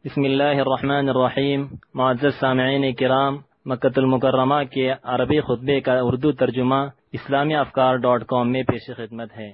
بسم اللہ الرحمن الرحیم۔ معزز سامعین کرام، مکۃ المکرمہ کے عربی خطبے کا اردو ترجمہ اسلامیافکار.com میں پیش خدمت ہے۔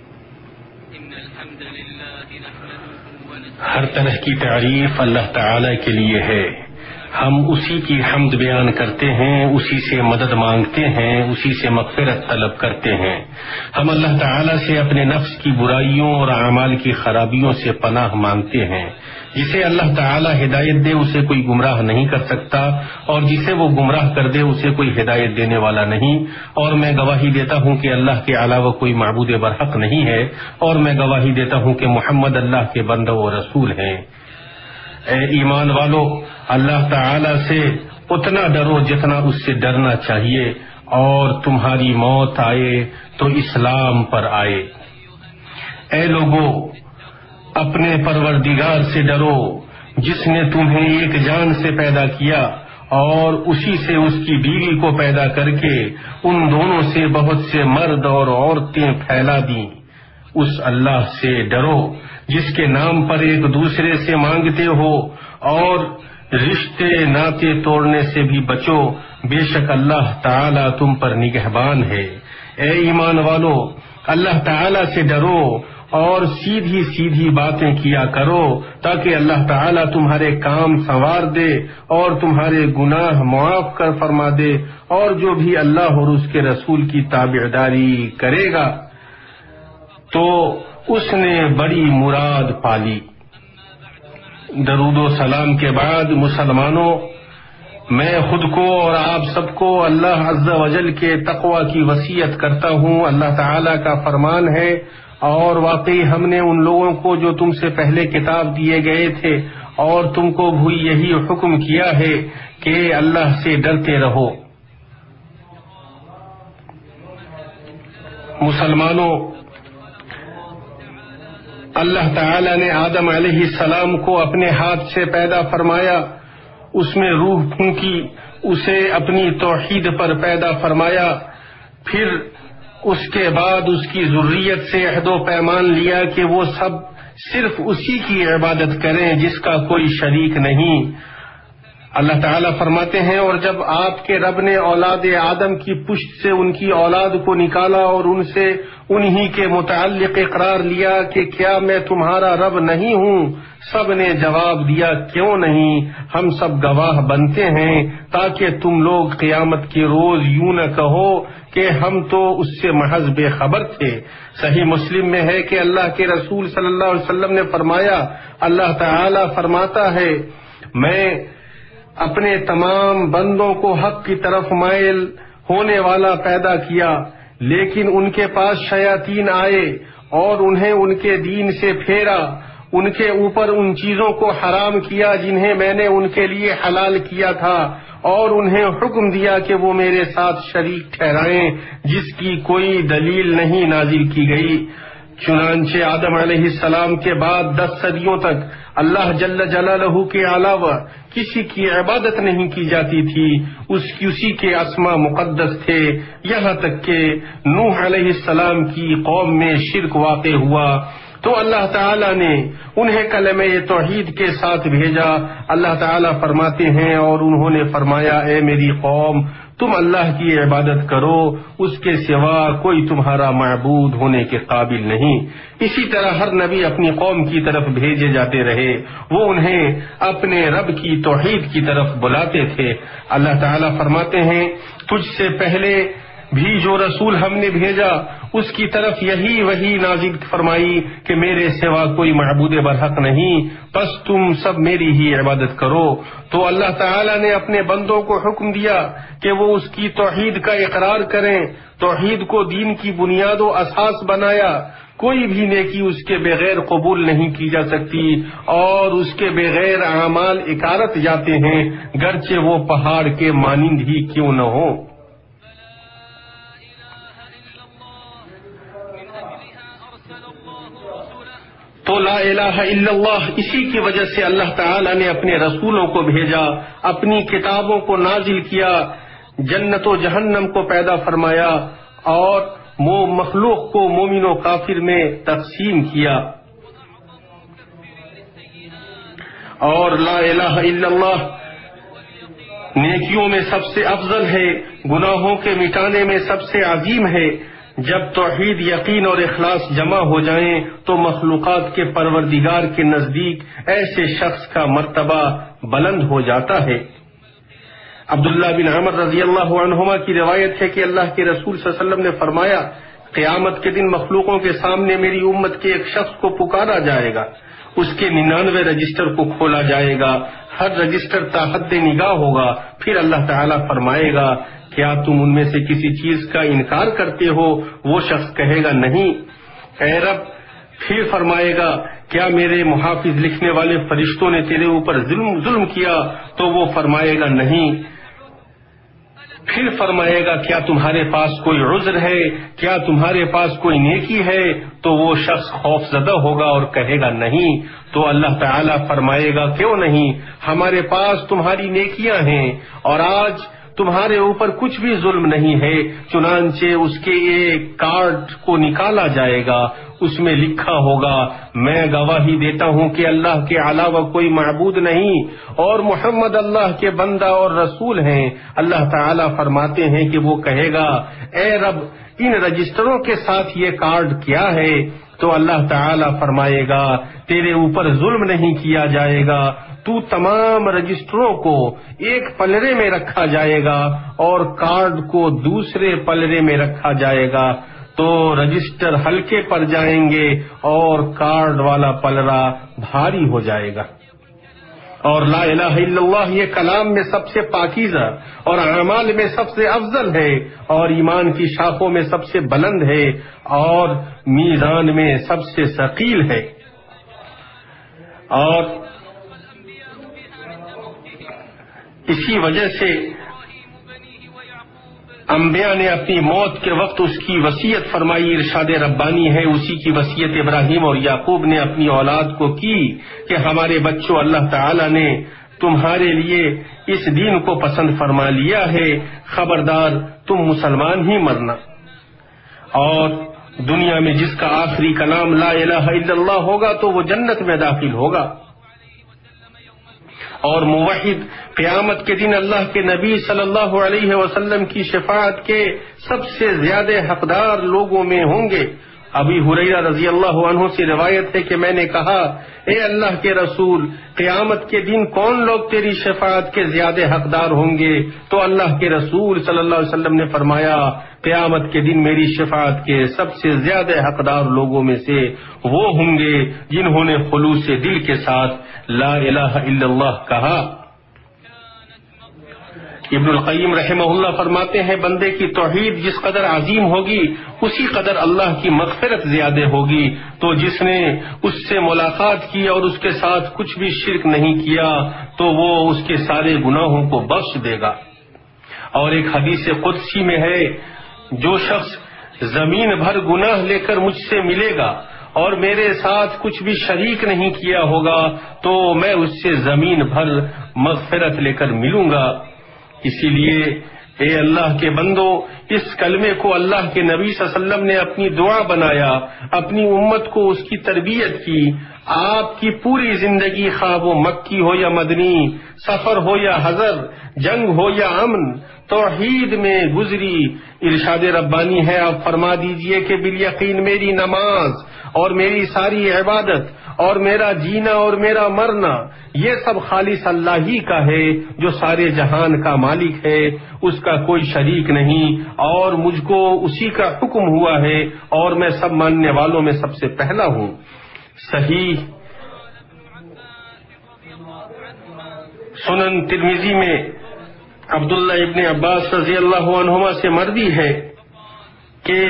ہر طرح کی تعریف اللہ تعالی کے لیے ہے۔ ہم اسی کی حمد بیان کرتے ہیں، اسی سے مدد مانگتے ہیں، اسی سے مغفرت طلب کرتے ہیں۔ ہم اللہ تعالی سے اپنے نفس کی برائیوں اور اعمال کی خرابیوں سے پناہ مانگتے ہیں۔ جسے اللہ تعالی ہدایت دے اسے کوئی گمراہ نہیں کر سکتا، اور جسے وہ گمراہ کر دے اسے کوئی ہدایت دینے والا نہیں۔ اور میں گواہی دیتا ہوں کہ اللہ کے علاوہ کوئی معبود برحق نہیں ہے، اور میں گواہی دیتا ہوں کہ محمد اللہ کے بندہ و رسول ہیں۔ اے ایمان والو، اللہ تعالی سے اتنا ڈرو جتنا اس سے ڈرنا چاہیے، اور تمہاری موت آئے تو اسلام پر آئے۔ اے لوگو، اپنے پروردگار سے ڈرو جس نے تمہیں ایک جان سے پیدا کیا اور اسی سے اس کی بیوی کو پیدا کر کے ان دونوں سے بہت سے مرد اور عورتیں پھیلا دیں۔ اس اللہ سے ڈرو جس کے نام پر ایک دوسرے سے مانگتے ہو، اور رشتے ناطے توڑنے سے بھی بچو، بے شک اللہ تعالی تم پر نگہبان ہے۔ اے ایمان والو، اللہ تعالی سے ڈرو اور سیدھی سیدھی باتیں کیا کرو، تاکہ اللہ تعالیٰ تمہارے کام سنوار دے اور تمہارے گناہ معاف کر فرما دے، اور جو بھی اللہ اور اس کے رسول کی تابعداری کرے گا تو اس نے بڑی مراد پالی۔ درود و سلام کے بعد مسلمانوں، میں خود کو اور آپ سب کو اللہ عز و جل کے تقوی کی وصیت کرتا ہوں۔ اللہ تعالیٰ کا فرمان ہے، اور واقعی ہم نے ان لوگوں کو جو تم سے پہلے کتاب دیے گئے تھے اور تم کو بھی یہی حکم کیا ہے کہ اللہ سے ڈرتے رہو۔ مسلمانوں، اللہ تعالی نے آدم علیہ السلام کو اپنے ہاتھ سے پیدا فرمایا، اس میں روح پھونکی، اسے اپنی توحید پر پیدا فرمایا، پھر اس کے بعد اس کی ذریت سے عہد و پیمان لیا کہ وہ سب صرف اسی کی عبادت کریں جس کا کوئی شریک نہیں۔ اللہ تعالیٰ فرماتے ہیں، اور جب آپ کے رب نے اولاد آدم کی پشت سے ان کی اولاد کو نکالا اور ان سے انہی کے متعلق اقرار لیا کہ کیا میں تمہارا رب نہیں ہوں، سب نے جواب دیا کیوں نہیں، ہم سب گواہ بنتے ہیں، تاکہ تم لوگ قیامت کے روز یوں نہ کہو کہ ہم تو اس سے محض بے خبر تھے۔ صحیح مسلم میں ہے کہ اللہ کے رسول صلی اللہ علیہ وسلم نے فرمایا، اللہ تعالی فرماتا ہے، میں اپنے تمام بندوں کو حق کی طرف مائل ہونے والا پیدا کیا، لیکن ان کے پاس شیاطین آئے اور انہیں ان کے دین سے پھیرا، ان کے اوپر ان چیزوں کو حرام کیا جنہیں میں نے ان کے لیے حلال کیا تھا، اور انہیں حکم دیا کہ وہ میرے ساتھ شریک ٹھہرائیں جس کی کوئی دلیل نہیں نازل کی گئی۔ چنانچہ آدم علیہ السلام کے بعد 10 صدیوں تک اللہ جل جلالہ کے علاوہ کسی کی عبادت نہیں کی جاتی تھی، اسی کے اسماء مقدس تھے، یہاں تک کہ نوح علیہ السلام کی قوم میں شرک واقع ہوا تو اللہ تعالیٰ نے انہیں کلمہ توحید کے ساتھ بھیجا۔ اللہ تعالیٰ فرماتے ہیں، اور انہوں نے فرمایا، اے میری قوم، تم اللہ کی عبادت کرو، اس کے سوا کوئی تمہارا معبود ہونے کے قابل نہیں۔ اسی طرح ہر نبی اپنی قوم کی طرف بھیجے جاتے رہے، وہ انہیں اپنے رب کی توحید کی طرف بلاتے تھے۔ اللہ تعالیٰ فرماتے ہیں، تجھ سے پہلے بھی جو رسول ہم نے بھیجا اس کی طرف یہی وحی نازل فرمائی کہ میرے سوا کوئی معبود برحق نہیں، بس تم سب میری ہی عبادت کرو۔ تو اللہ تعالیٰ نے اپنے بندوں کو حکم دیا کہ وہ اس کی توحید کا اقرار کریں، توحید کو دین کی بنیاد و اساس بنایا۔ کوئی بھی نیکی اس کے بغیر قبول نہیں کی جا سکتی، اور اس کے بغیر اعمال اکارت جاتے ہیں، گرچہ وہ پہاڑ کے مانند ہی کیوں نہ ہو۔ تو لا الہ الا اللہ، اسی کی وجہ سے اللہ تعالی نے اپنے رسولوں کو بھیجا، اپنی کتابوں کو نازل کیا، جنت و جہنم کو پیدا فرمایا، اور مخلوق کو مومن و کافر میں تقسیم کیا۔ اور لا الہ الا اللہ نیکیوں میں سب سے افضل ہے، گناہوں کے مٹانے میں سب سے عظیم ہے۔ جب توحید، یقین اور اخلاص جمع ہو جائیں تو مخلوقات کے پروردگار کے نزدیک ایسے شخص کا مرتبہ بلند ہو جاتا ہے۔ عبداللہ بن عمر رضی اللہ عنہما کی روایت ہے کہ اللہ کے رسول صلی اللہ علیہ وسلم نے فرمایا، قیامت کے دن مخلوقوں کے سامنے میری امت کے ایک شخص کو پکارا جائے گا، اس کے 99 رجسٹر کو کھولا جائے گا، ہر رجسٹر تا حد نگاہ ہوگا، پھر اللہ تعالیٰ فرمائے گا کیا تم ان میں سے کسی چیز کا انکار کرتے ہو؟ وہ شخص کہے گا نہیں اے رب۔ پھر فرمائے گا کیا میرے محافظ لکھنے والے فرشتوں نے تیرے اوپر ظلم کیا؟ تو وہ فرمائے گا نہیں۔ پھر فرمائے گا کیا تمہارے پاس کوئی عذر ہے؟ کیا تمہارے پاس کوئی نیکی ہے؟ تو وہ شخص خوف زدہ ہوگا اور کہے گا نہیں۔ تو اللہ تعالیٰ فرمائے گا کیوں نہیں، ہمارے پاس تمہاری نیکیاں ہیں اور آج تمہارے اوپر کچھ بھی ظلم نہیں ہے۔ چنانچہ اس کے ایک کارڈ کو نکالا جائے گا، اس میں لکھا ہوگا میں گواہی دیتا ہوں کہ اللہ کے علاوہ کوئی معبود نہیں اور محمد اللہ کے بندہ اور رسول ہیں۔ اللہ تعالیٰ فرماتے ہیں کہ وہ کہے گا اے رب ان رجسٹروں کے ساتھ یہ کارڈ کیا ہے؟ تو اللہ تعالیٰ فرمائے گا تیرے اوپر ظلم نہیں کیا جائے گا، تو تمام رجسٹروں کو ایک پلڑے میں رکھا جائے گا اور کارڈ کو دوسرے پلڑے میں رکھا جائے گا، تو رجسٹر ہلکے پڑ جائیں گے اور کارڈ والا پلڑا بھاری ہو جائے گا۔ اور لا الہ الا اللہ یہ کلام میں سب سے پاکیزہ اور اعمال میں سب سے افضل ہے اور ایمان کی شاخوں میں سب سے بلند ہے اور میزان میں سب سے ثقیل ہے۔ اور اسی وجہ سے انبیاء نے اپنی موت کے وقت اس کی وصیت فرمائی، ارشاد ربانی ہے، اسی کی وصیت ابراہیم اور یعقوب نے اپنی اولاد کو کی کہ ہمارے بچوں اللہ تعالی نے تمہارے لیے اس دین کو پسند فرما لیا ہے، خبردار تم مسلمان ہی مرنا، اور دنیا میں جس کا آخری کلام لا الہ الا اللہ ہوگا تو وہ جنت میں داخل ہوگا، اور موحد قیامت کے دن اللہ کے نبی صلی اللہ علیہ وسلم کی شفاعت کے سب سے زیادہ حقدار لوگوں میں ہوں گے۔ ابی ہریرہ رضی اللہ عنہ سے روایت ہے کہ میں نے کہا اے اللہ کے رسول، قیامت کے دن کون لوگ تیری شفاعت کے زیادہ حقدار ہوں گے؟ تو اللہ کے رسول صلی اللہ علیہ وسلم نے فرمایا قیامت کے دن میری شفاعت کے سب سے زیادہ حقدار لوگوں میں سے وہ ہوں گے جنہوں نے خلوص دل کے ساتھ لا الہ الا اللہ کہا۔ ابن القیم رحمہ اللہ فرماتے ہیں بندے کی توحید جس قدر عظیم ہوگی اسی قدر اللہ کی مغفرت زیادہ ہوگی، تو جس نے اس سے ملاقات کی اور اس کے ساتھ کچھ بھی شرک نہیں کیا تو وہ اس کے سارے گناہوں کو بخش دے گا۔ اور ایک حدیث قدسی میں ہے جو شخص زمین بھر گناہ لے کر مجھ سے ملے گا اور میرے ساتھ کچھ بھی شریک نہیں کیا ہوگا تو میں اس سے زمین بھر مغفرت لے کر ملوں گا۔ اسی لیے اے اللہ کے بندو، اس کلمے کو اللہ کے نبی صلی اللہ علیہ وسلم نے اپنی دعا بنایا، اپنی امت کو اس کی تربیت کی۔ آپ کی پوری زندگی خواہ وہ مکی ہو یا مدنی، سفر ہو یا حضر، جنگ ہو یا امن، توحید میں گزری۔ ارشاد ربانی ہے آپ فرما دیجئے کہ بالیقین میری نماز اور میری ساری عبادت اور میرا جینا اور میرا مرنا یہ سب خالص اللہ ہی کا ہے جو سارے جہان کا مالک ہے، اس کا کوئی شریک نہیں، اور مجھ کو اسی کا حکم ہوا ہے اور میں سب ماننے والوں میں سب سے پہلا ہوں۔ صحیح سنن ترمذی میں عبداللہ ابن عباس رضی اللہ عنہما سے مروی ہے کہ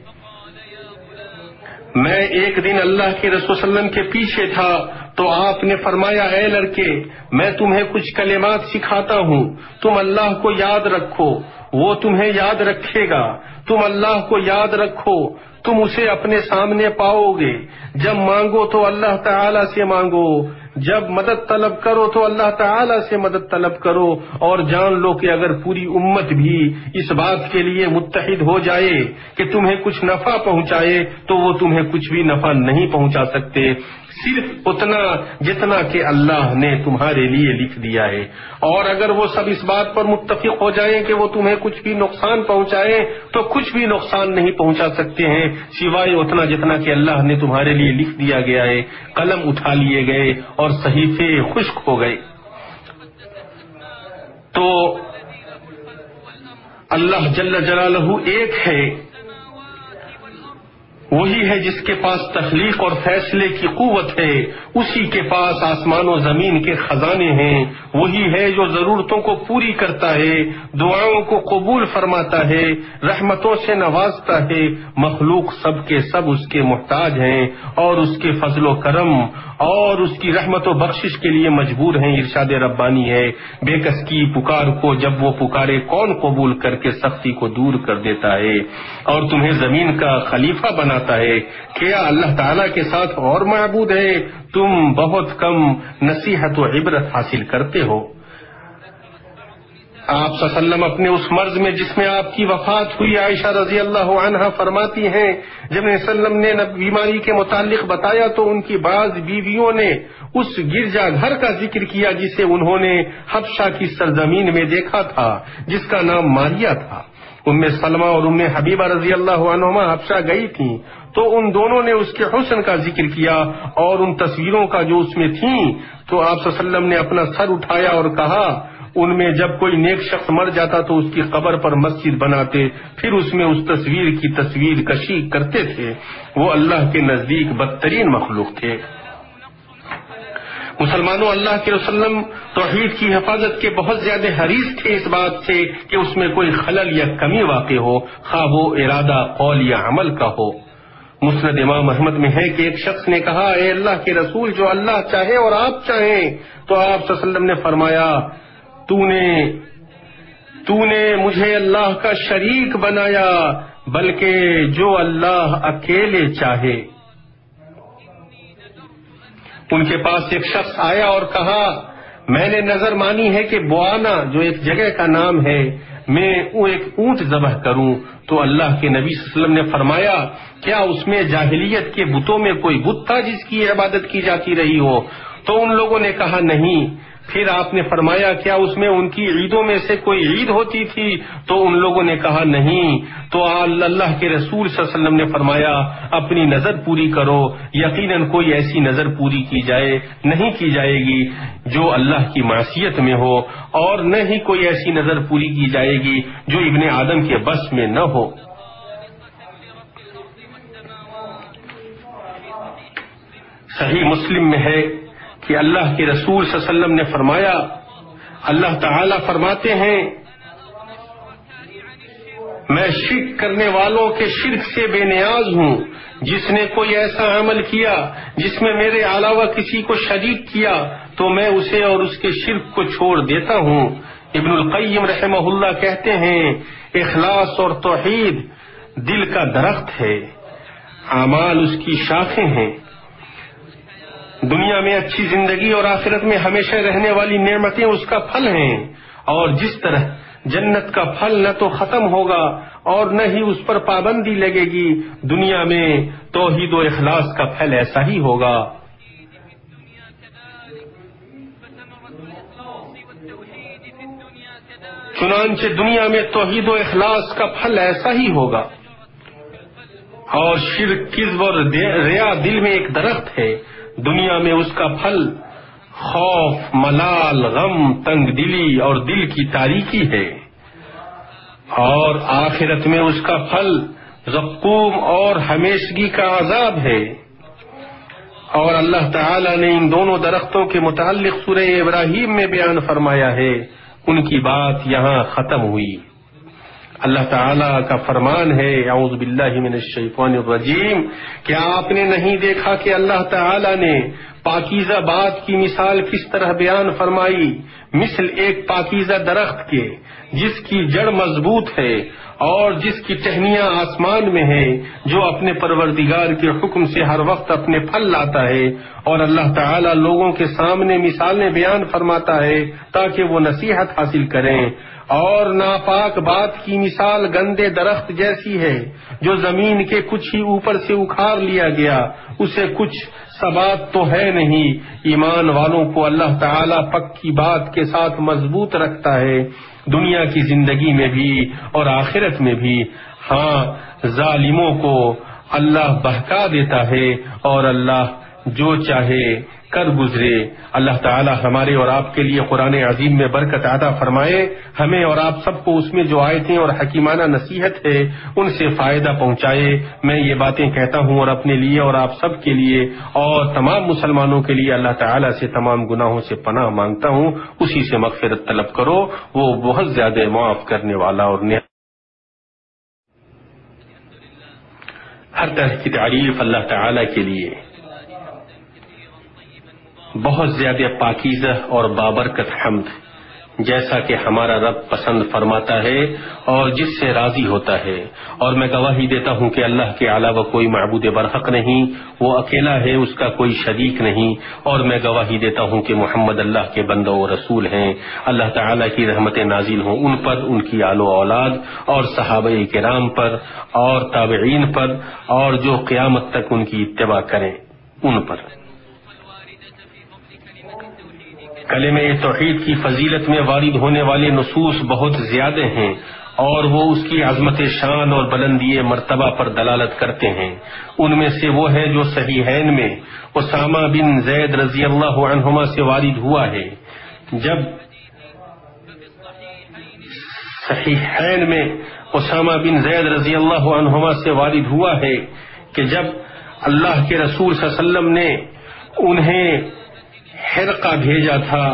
میں ایک دن اللہ کے رسول صلی اللہ علیہ وسلم کے پیچھے تھا تو آپ نے فرمایا اے لڑکے، میں تمہیں کچھ کلمات سکھاتا ہوں، تم اللہ کو یاد رکھو، وہ تمہیں یاد رکھے گا، تم اللہ کو یاد رکھو، تم اسے اپنے سامنے پاؤ گے، جب مانگو تو اللہ تعالی سے مانگو، جب مدد طلب کرو تو اللہ تعالی سے مدد طلب کرو، اور جان لو کہ اگر پوری امت بھی اس بات کے لیے متحد ہو جائے کہ تمہیں کچھ نفع پہنچائے تو وہ تمہیں کچھ بھی نفع نہیں پہنچا سکتے صرف اتنا جتنا کہ اللہ نے تمہارے لیے لکھ دیا ہے. اور اگر وہ سب اس بات پر متفق ہو جائیں کہ وہ تمہیں کچھ بھی نقصان پہنچائیں تو کچھ بھی نقصان نہیں پہنچا سکتے ہیں سوائے اتنا جتنا کہ اللہ نے تمہارے لیے لکھ دیا گیا ہے. قلم اٹھا لیے گئے اور صحیفے خشک ہو گئے. تو اللہ جل جلالہ ایک ہے، وہی ہے جس کے پاس تخلیق اور فیصلے کی قوت ہے، اسی کے پاس آسمان و زمین کے خزانے ہیں، وہی ہے جو ضرورتوں کو پوری کرتا ہے، دعاؤں کو قبول فرماتا ہے، رحمتوں سے نوازتا ہے. مخلوق سب کے سب اس کے محتاج ہیں اور اس کے فضل و کرم اور اس کی رحمت و بخشش کے لیے مجبور ہیں. ارشاد ربانی ہے، بے کس کی پکار کو جب وہ پکارے کون قبول کر کے سختی کو دور کر دیتا ہے اور تمہیں زمین کا خلیفہ بناتا ہے. کیا اللہ تعالیٰ کے ساتھ اور معبود ہے؟ تم بہت کم نصیحت و عبرت حاصل کرتے ہو. آپ صلی اللہ علیہ وسلم اپنے اس مرض میں جس میں آپ کی وفات ہوئی، عائشہ رضی اللہ عنہا فرماتی ہیں جب نبی صلی اللہ علیہ وسلم نے بیماری کے متعلق بتایا تو ان کی بعض بیویوں نے اس گرجا گھر کا ذکر کیا جسے انہوں نے حبشہ کی سرزمین میں دیکھا تھا، جس کا نام ماریا تھا. ام سلمہ اور ام حبیبہ رضی اللہ عنہما حبشہ گئی تھیں تو ان دونوں نے اس کے حسن کا ذکر کیا اور ان تصویروں کا جو اس میں تھیں. تو آپ صلی اللہ علیہ وسلم نے اپنا سر اٹھایا اور کہا ان میں جب کوئی نیک شخص مر جاتا تو اس کی قبر پر مسجد بناتے، پھر اس میں اس تصویر کی تصویر کشی کرتے تھے. وہ اللہ کے نزدیک بدترین مخلوق تھے. مسلمانوں، اللہ کے رسول توحید کی حفاظت کے بہت زیادہ حریص تھے اس بات سے کہ اس میں کوئی خلل یا کمی واقع ہو، خواہ وہ ارادہ قول یا عمل کا ہو. مسند امام احمد میں ہے کہ ایک شخص نے کہا اے اللہ کے رسول، جو اللہ چاہے اور آپ چاہیں. تو آپ صلی اللہ علیہ وسلم نے فرمایا تو نے مجھے اللہ کا شریک بنایا، بلکہ جو اللہ اکیلے چاہے. ان کے پاس ایک شخص آیا اور کہا میں نے نظر مانی ہے کہ بوانا جو ایک جگہ کا نام ہے میں ایک اونٹ ذبح کروں. تو اللہ کے نبی صلی اللہ علیہ وسلم نے فرمایا کیا اس میں جاہلیت کے بتوں میں کوئی بت تھا جس کی عبادت کی جاتی رہی ہو؟ تو ان لوگوں نے کہا نہیں. پھر آپ نے فرمایا کیا اس میں ان کی عیدوں میں سے کوئی عید ہوتی تھی؟ تو ان لوگوں نے کہا نہیں. تو اللہ کے رسول صلی اللہ علیہ وسلم نے فرمایا اپنی نظر پوری کرو، یقیناً کوئی ایسی نظر پوری نہیں کی جائے گی جو اللہ کی معصیت میں ہو، اور نہ ہی کوئی ایسی نظر پوری کی جائے گی جو ابن آدم کے بس میں نہ ہو. صحیح مسلم میں ہے کہ اللہ کے رسول صلی اللہ علیہ وسلم نے فرمایا، اللہ تعالی فرماتے ہیں میں شرک کرنے والوں کے شرک سے بے نیاز ہوں. جس نے کوئی ایسا عمل کیا جس میں میرے علاوہ کسی کو شریک کیا تو میں اسے اور اس کے شرک کو چھوڑ دیتا ہوں. ابن القیم رحمہ اللہ کہتے ہیں اخلاص اور توحید دل کا درخت ہے، اعمال اس کی شاخیں ہیں. دنیا میں اچھی زندگی اور آخرت میں ہمیشہ رہنے والی نعمتیں اس کا پھل ہیں، اور جس طرح جنت کا پھل نہ تو ختم ہوگا اور نہ ہی اس پر پابندی لگے گی، دنیا میں توحید و اخلاص کا پھل ایسا ہی ہوگا. چنانچہ دنیا میں توحید و اخلاص کا پھل ایسا ہی ہوگا. اور شرک، کذب اور ریا دل میں ایک درخت ہے، دنیا میں اس کا پھل خوف، ملال، غم، تنگ دلی اور دل کی تاریکی ہے، اور آخرت میں اس کا پھل زقوم اور ہمیشگی کا عذاب ہے. اور اللہ تعالی نے ان دونوں درختوں کے متعلق سورہ ابراہیم میں بیان فرمایا ہے. ان کی بات یہاں ختم ہوئی. اللہ تعالیٰ کا فرمان ہے اعوذ باللہ من الشیطان الرجیم، کیا آپ نے نہیں دیکھا کہ اللہ تعالیٰ نے پاکیزہ بات کی مثال کس طرح بیان فرمائی؟ مثل ایک پاکیزہ درخت کے جس کی جڑ مضبوط ہے اور جس کی ٹہنیاں آسمان میں ہے، جو اپنے پروردگار کے حکم سے ہر وقت اپنے پھل لاتا ہے. اور اللہ تعالیٰ لوگوں کے سامنے مثالیں بیان فرماتا ہے تاکہ وہ نصیحت حاصل کریں. اور ناپاک بات کی مثال گندے درخت جیسی ہے جو زمین کے کچھ ہی اوپر سے اکھاڑ لیا گیا، اسے کچھ ثبات تو ہے نہیں. ایمان والوں کو اللہ تعالی پکی بات کے ساتھ مضبوط رکھتا ہے، دنیا کی زندگی میں بھی اور آخرت میں بھی. ہاں، ظالموں کو اللہ بہکا دیتا ہے اور اللہ جو چاہے کر گزرے. اللہ تعالی ہمارے اور آپ کے لیے قرآن عظیم میں برکت عطا فرمائے. ہمیں اور آپ سب کو اس میں جو آیتیں اور حکیمانہ نصیحت ہے ان سے فائدہ پہنچائے. میں یہ باتیں کہتا ہوں اور اپنے لیے اور آپ سب کے لیے اور تمام مسلمانوں کے لیے اللہ تعالی سے تمام گناہوں سے پناہ مانگتا ہوں. اسی سے مغفرت طلب کرو، وہ بہت زیادہ معاف کرنے والا اور ہر طرح کی تعریف اللہ تعالی کے لیے. بہت زیادہ پاکیزہ اور بابرکت حمد، جیسا کہ ہمارا رب پسند فرماتا ہے اور جس سے راضی ہوتا ہے. اور میں گواہی دیتا ہوں کہ اللہ کے علاوہ کوئی معبود برحق نہیں، وہ اکیلا ہے، اس کا کوئی شریک نہیں. اور میں گواہی دیتا ہوں کہ محمد اللہ کے بندہ و رسول ہیں. اللہ تعالیٰ کی رحمتیں نازل ہوں ان پر، ان کی آل و اولاد اور صحابہ کرام پر اور تابعین پر، اور جو قیامت تک ان کی اتباع کریں ان پر. کلمہ توحید کی فضیلت میں وارد ہونے والے نصوص بہت زیادہ ہیں اور وہ اس کی عظمت شان اور بلندی مرتبہ پر دلالت کرتے ہیں. ان میں سے وہ ہے جو صحیحین میں اسامہ بن زید رضی اللہ عنہما سے وارد ہوا ہے. جب صحیحین میں اسامہ بن زید رضی اللہ عنہما سے وارد ہوا ہے کہ جب اللہ کے رسول صلی اللہ علیہ وسلم نے انہیں حرقہ بھیجا تھا،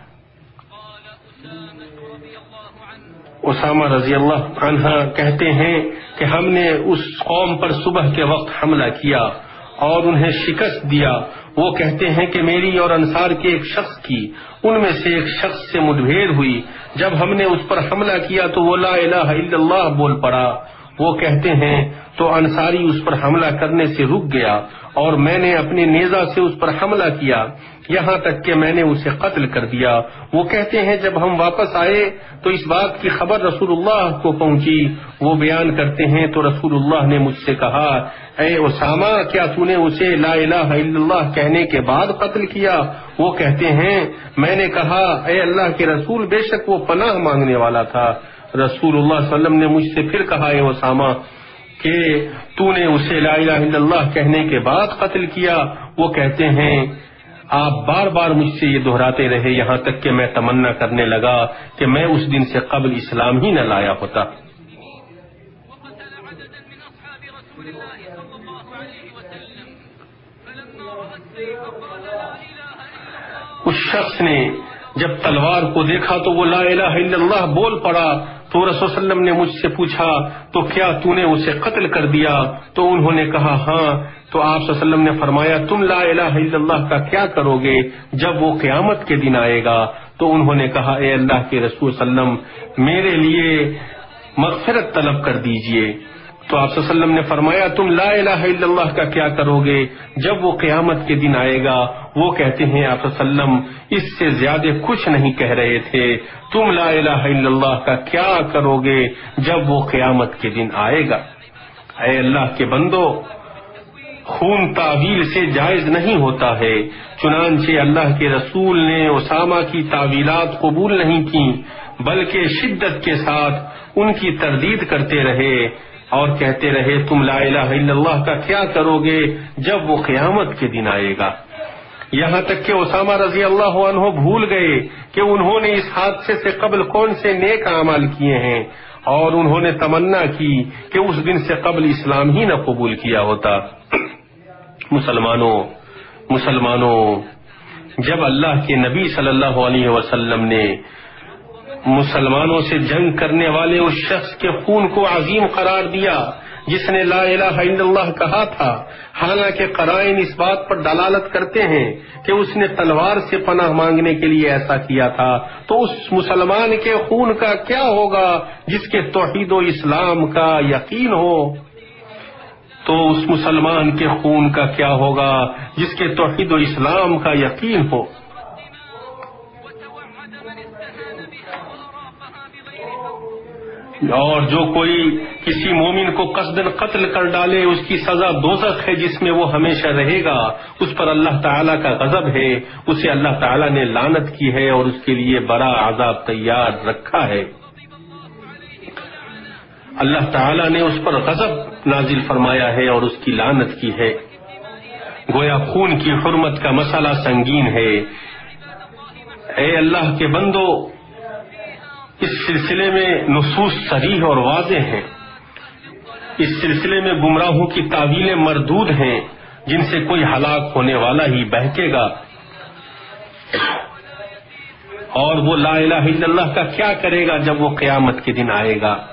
اسامہ رضی اللہ عنہ کہتے ہیں کہ ہم نے اس قوم پر صبح کے وقت حملہ کیا اور انہیں شکست دیا. وہ کہتے ہیں کہ میری اور انصار کے ایک شخص کی ان میں سے ایک شخص سے مدبھیڑ ہوئی. جب ہم نے اس پر حملہ کیا تو وہ لا الہ الا اللہ بول پڑا. وہ کہتے ہیں تو انصاری اس پر حملہ کرنے سے رک گیا اور میں نے اپنے نیزہ سے اس پر حملہ کیا یہاں تک کہ میں نے اسے قتل کر دیا. وہ کہتے ہیں جب ہم واپس آئے تو اس بات کی خبر رسول اللہ کو پہنچی. وہ بیان کرتے ہیں تو رسول اللہ نے مجھ سے کہا، اے اسامہ، کیا تو نے اسے لا الہ الا اللہ کہنے کے بعد قتل کیا؟ وہ کہتے ہیں میں نے کہا، اے اللہ کے رسول، بے شک وہ پناہ مانگنے والا تھا. رسول اللہ صلی اللہ علیہ وسلم نے مجھ سے پھر کہا، اے اسامہ، کہ تو نے اسے لا الہ الا اللہ کہنے کے بعد قتل کیا؟ وہ کہتے ہیں آپ بار بار مجھ سے یہ دہراتے رہے یہاں تک کہ میں تمنا کرنے لگا کہ میں اس دن سے قبل اسلام ہی نہ لایا ہوتا. اس شخص نے جب تلوار کو دیکھا تو وہ لا الہ الا اللہ بول پڑا. تو رسول صلی اللہ علیہ وسلم نے مجھ سے پوچھا، تو کیا تو نے اسے قتل کر دیا؟ تو انہوں نے کہا ہاں. تو آپ صلی اللہ علیہ وسلم نے فرمایا، تم لا الہ الا اللہ کا کیا کرو گے جب وہ قیامت کے دن آئے گا؟ تو انہوں نے کہا، اے اللہ کے رسول صلی اللہ علیہ وسلم، میرے لیے مغفرت طلب کر دیجئے. تو آپ صلی اللہ علیہ وسلم نے فرمایا، تم لا الہ الا اللہ کا کیا کرو گے جب وہ قیامت کے دن آئے گا؟ وہ کہتے ہیں آپ صلی اللہ علیہ وسلم اس سے زیادہ کچھ نہیں کہہ رہے تھے. تم لا الہ الا اللہ کا کیا کرو گے جب وہ قیامت کے دن آئے گا؟ اے اللہ کے بندو، خون تعویل سے جائز نہیں ہوتا ہے، چنانچہ اللہ کے رسول نے اسامہ کی تعویلات قبول نہیں کی بلکہ شدت کے ساتھ ان کی تردید کرتے رہے اور کہتے رہے، تم لا الہ الا اللہ کا کیا کرو گے جب وہ قیامت کے دن آئے گا. یہاں تک کہ اسامہ رضی اللہ عنہ بھول گئے کہ انہوں نے اس حادثے سے قبل کون سے نیک اعمال کیے ہیں اور انہوں نے تمنا کی کہ اس دن سے قبل اسلام ہی نہ قبول کیا ہوتا. مسلمانوں، جب اللہ کے نبی صلی اللہ علیہ وسلم نے مسلمانوں سے جنگ کرنے والے اس شخص کے خون کو عظیم قرار دیا جس نے لا الہ الا اللہ کہا تھا، حالانکہ قرائن اس بات پر دلالت کرتے ہیں کہ اس نے تلوار سے پناہ مانگنے کے لیے ایسا کیا تھا، تو اس مسلمان کے خون کا کیا ہوگا جس کے توحید و اسلام کا یقین ہو؟ تو اس مسلمان کے خون کا کیا ہوگا جس کے توحید و اسلام کا یقین ہو؟ اور جو کوئی کسی مومن کو قصدن قتل کر ڈالے اس کی سزا دوزخ ہے جس میں وہ ہمیشہ رہے گا، اس پر اللہ تعالیٰ کا غضب ہے، اسے اللہ تعالیٰ نے لعنت کی ہے اور اس کے لیے بڑا عذاب تیار رکھا ہے۔ اللہ تعالیٰ نے اس پر غضب نازل فرمایا ہے اور اس کی لعنت کی ہے۔ گویا خون کی حرمت کا مسئلہ سنگین ہے۔ اے اللہ کے بندو، اس سلسلے میں نصوص صریح اور واضح ہیں، اس سلسلے میں گمراہوں کی تعویلیں مردود ہیں جن سے کوئی ہلاک ہونے والا ہی بہکے گا، اور وہ لا الہ الا اللہ کا کیا کرے گا جب وہ قیامت کے دن آئے گا۔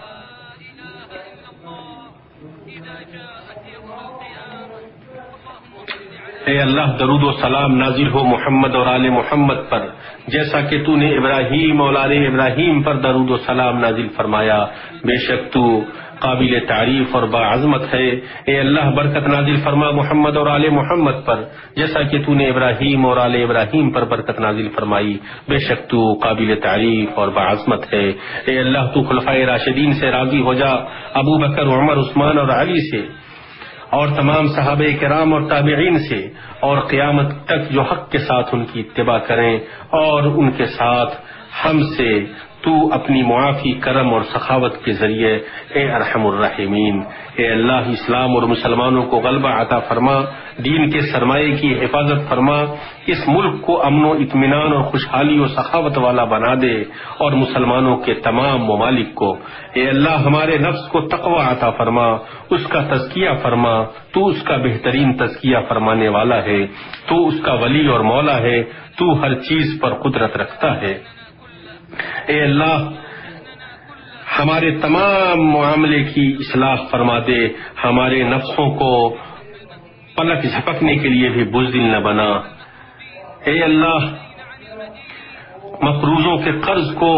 اے اللہ، درود و سلام نازل ہو محمد اور آل محمد پر، جیسا کہ تو نے ابراہیم اور آل ابراہیم پر درود و سلام نازل فرمایا، بے شک تو قابل تعریف اور باعظمت ہے۔ اے اللہ، برکت نازل فرما محمد اور آل محمد پر، جیسا کہ تو نے ابراہیم اور آل ابراہیم پر برکت نازل فرمائی، بے شک تو قابل تعریف اور باعظمت ہے۔ اے اللہ، تو خلفائے راشدین سے راضی ہو جا، ابو بکر، عمر، عثمان اور علی سے، اور تمام صحابہ کرام اور تابعین سے، اور قیامت تک جو حق کے ساتھ ان کی اتباع کریں، اور ان کے ساتھ ہم سے تو اپنی معافی، کرم اور سخاوت کے ذریعے اے ارحم الراحمین۔ اے اللہ، اسلام اور مسلمانوں کو غلبہ عطا فرما، دین کے سرمایے کی حفاظت فرما، اس ملک کو امن و اطمینان اور خوشحالی و سخاوت والا بنا دے، اور مسلمانوں کے تمام ممالک کو اے اللہ ہمارے نفس کو تقوی عطا فرما، اس کا تزکیہ فرما، تو اس کا بہترین تزکیہ فرمانے والا ہے، تو اس کا ولی اور مولا ہے، تو ہر چیز پر قدرت رکھتا ہے۔ اے اللہ، ہمارے تمام معاملے کی اصلاح فرما دے، ہمارے نفسوں کو پلک جھپکنے کے لیے بھی بزدل نہ بنا۔ اے اللہ، مقروضوں کے قرض کو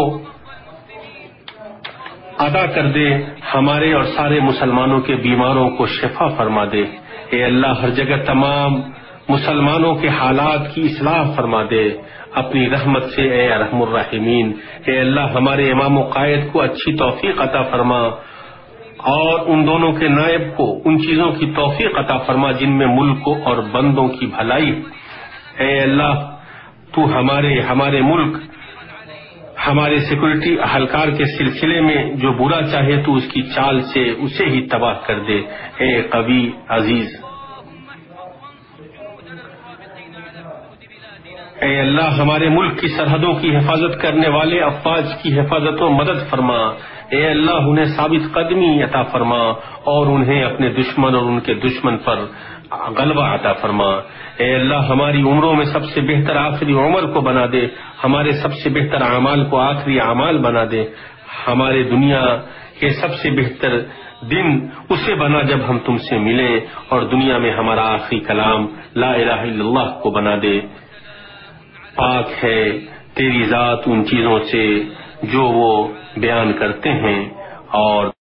ادا کر دے، ہمارے اور سارے مسلمانوں کے بیماروں کو شفا فرما دے۔ اے اللہ، ہر جگہ تمام مسلمانوں کے حالات کی اصلاح فرما دے اپنی رحمت سے اے ارحم الراحمین۔ اے اللہ، ہمارے امام و قائد کو اچھی توفیق عطا فرما، اور ان دونوں کے نائب کو ان چیزوں کی توفیق عطا فرما جن میں ملک اور بندوں کی بھلائی۔ اے اللہ، تو ہمارے ملک، ہمارے سیکورٹی اہلکار کے سلسلے میں جو برا چاہے تو اس کی چال سے اسے ہی تباہ کر دے۔ اے قوی عزیز، اے اللہ، ہمارے ملک کی سرحدوں کی حفاظت کرنے والے افواج کی حفاظت و مدد فرما۔ اے اللہ، انہیں ثابت قدمی عطا فرما، اور انہیں اپنے دشمن اور ان کے دشمن پر غلبہ عطا فرما۔ اے اللہ، ہماری عمروں میں سب سے بہتر آخری عمر کو بنا دے، ہمارے سب سے بہتر اعمال کو آخری اعمال بنا دے، ہمارے دنیا کے سب سے بہتر دن اسے بنا جب ہم تم سے ملیں، اور دنیا میں ہمارا آخری کلام لا الہ الا اللہ کو بنا دے۔ پاک ہے تیری ذات ان چیزوں سے جو وہ بیان کرتے ہیں، اور